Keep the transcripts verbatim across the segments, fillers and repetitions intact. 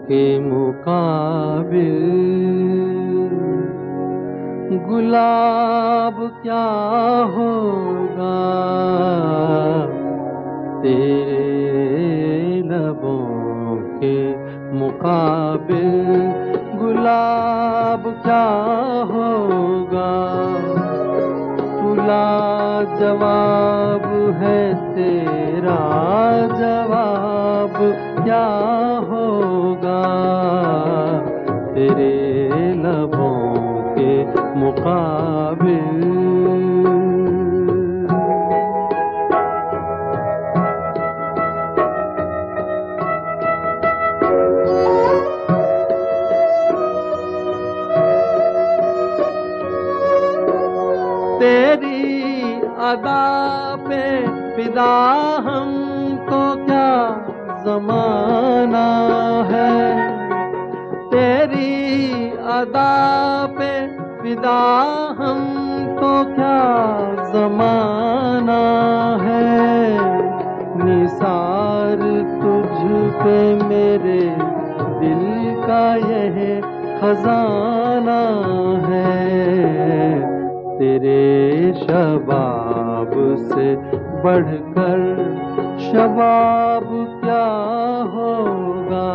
के मुकाबिल गुलाब क्या होगा, तेरे लबों के मुकाबिल गुलाब क्या होगा। तुला जवाब है तेरा जवाब क्या होगा, तेरे लबों के मुकाबिल। तेरी अदा पे फिदा हमको क्या ज़माना है, तेरी अदा पे फिदा हमको क्या ज़माना है। निसार तुझ पे मेरे दिल का यह खजाना है, तेरे शबाब से बढ़कर शबाब क्या होगा,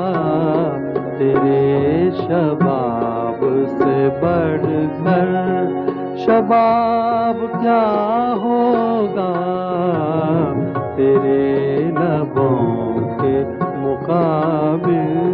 तेरे शबाब से बढ़कर शबाब क्या होगा, तेरे लबों के मुकाबिल।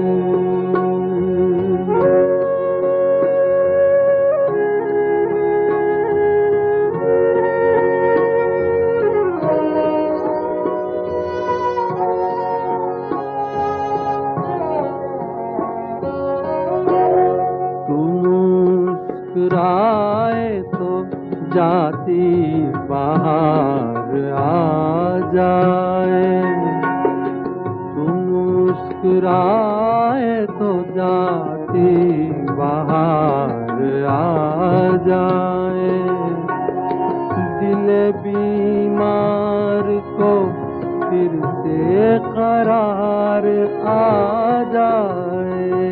मुस्कुराए तो जाती बाहर आ जाए, तू मुस्कुराए तो जाती बाहर आ जाए। दिल बीमार को फिर से करार आ जाए,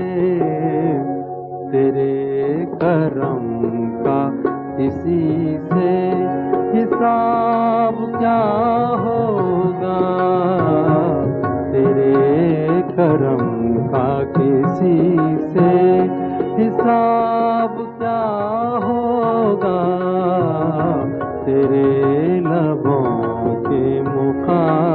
तेरे करम का किसी से हिसाब क्या होगा, तेरे करम का किसी से हिसाब क्या होगा, तेरे लबों के मुकाबिल।